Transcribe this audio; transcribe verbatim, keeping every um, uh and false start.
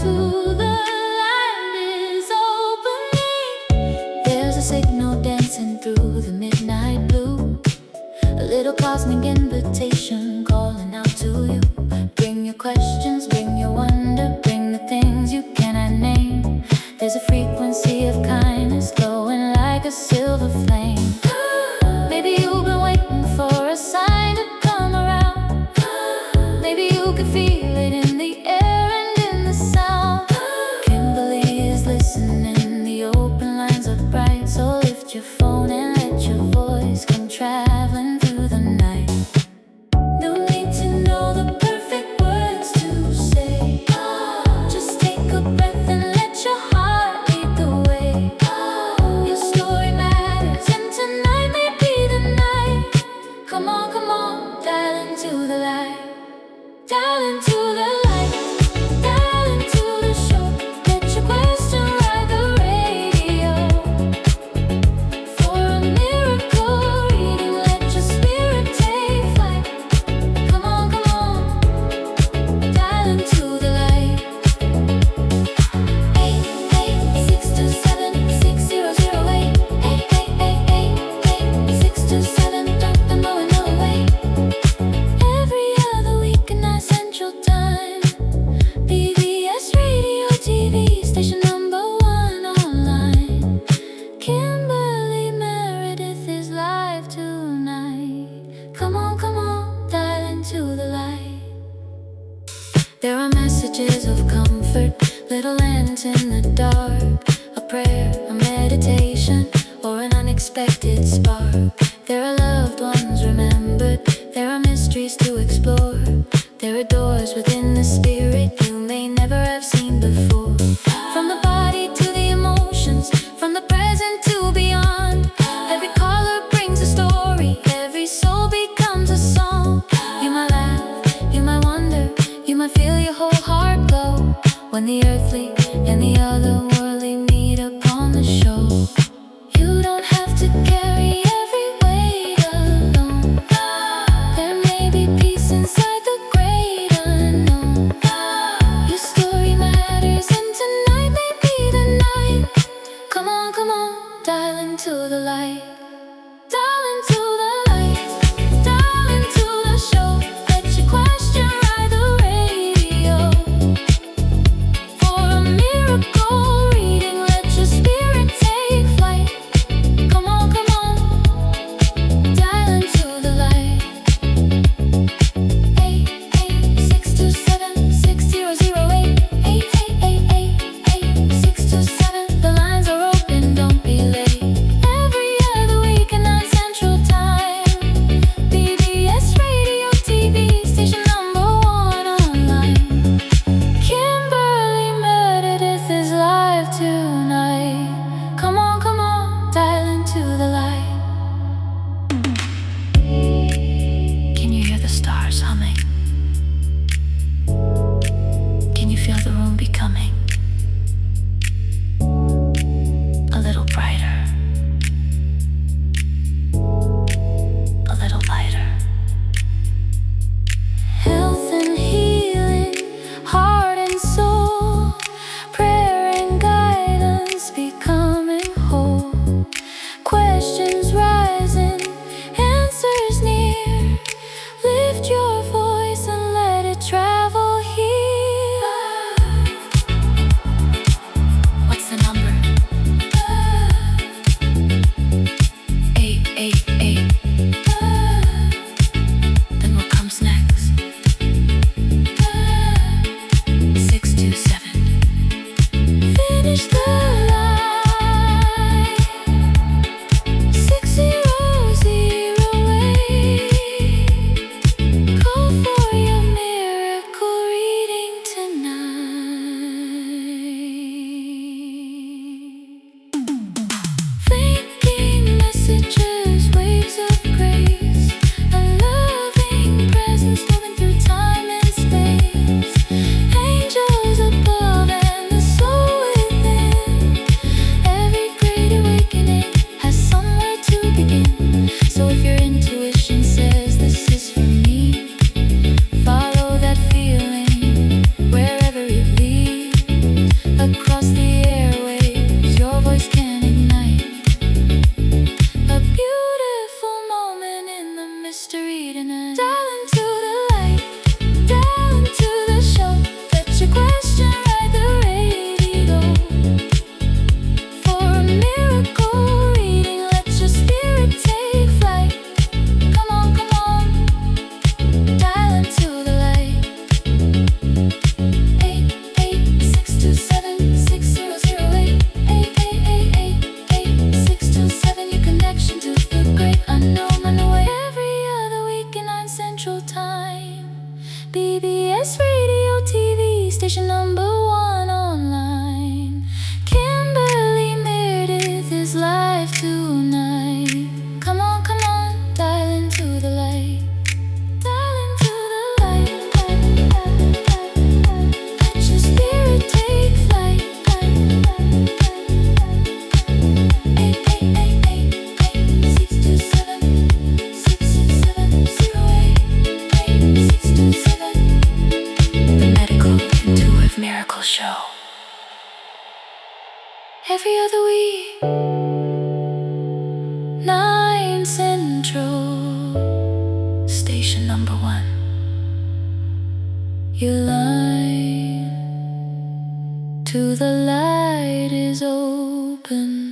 to the light is opening. There's a signal dancing through the midnight blue, a little cosmic invitation calling out to you. Bring your questions, bring your wonder, bring the things you cannot name. There's a frequency of kindness glowing like a silver flame. Maybe you've been waiting for a sign to come around. Maybe you can feel it in the air and in the sound. Kimberly is listening, the open lines are bright. So lift your phone and let your voice come traveling through the night. No need to know the perfect words to say. Just take a breath and let your heart lead the way. Your story matters and tonight may be the night. Come on, come on, dial into the light. Dial into the light. Dial into the show. Let your question ride the radio. For a miracle reading, let your spirit take flight. Come on, come on, dial into the light. Eight, eight, six two seven, six zero zero eight. Eight, eight, eight, eight, eight, six two seven, drop them low and away. Every other weeknight Central Time, B B S Radio T V, station number one online. Kimberly Meredith is live tonight. Come on, come on, dial into the light. There are messages of comfort, little lanterns in the dark, a prayer, a meditation, or an unexpected spark. There are loved ones remembered, there are mysteries to explore. There are doors within the spirit you may never have seen before. From the body to the emotions, from the present to beyond. Every color brings a story, every soul becomes a song. You might laugh, you might wonder, you might feel your whole heart glow when the earthly and the otherworldly meet upon the shore. You don't have to carry every weight alone. There may be peace inside the great unknown. Your story matters and tonight may be the night. Come on, come on, dial into the light. Dial into the light. Dial into the show. Let your question ride the radio. For a miracle every other week. Nine Central, station number one. Your line to the light is open.